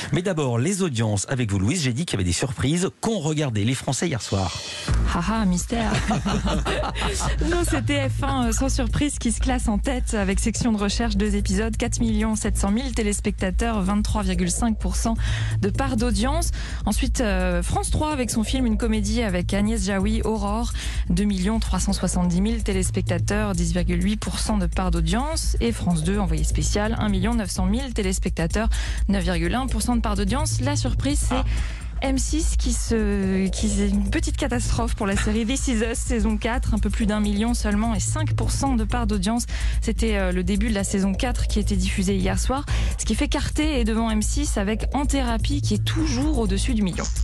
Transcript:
Mais d'abord, les audiences avec vous, Louise. J'ai dit qu'il y avait des surprises qu'ont regardé les Français hier soir. Haha, mystère. Non, c'était TF1 sans surprise qui se classe en tête avec section de recherche, 2 épisodes, 4 700 000 téléspectateurs, 23,5% de part d'audience. Ensuite, France 3 avec son film, une comédie avec Agnès Jaoui, Aurore, 2 370 000 téléspectateurs, 10,8% de part d'audience. Et France 2, envoyé spécial, 1 900 000 téléspectateurs, 9,1% de part d'audience. La surprise, c'est M6 qui c'est une petite catastrophe pour la série This Is Us saison 4, un peu plus d'1 million seulement et 5% de part d'audience. C'était le début de la saison 4 qui était diffusée hier soir, ce qui fait qu'Arte est devant M6 avec En Thérapie qui est toujours au-dessus du million.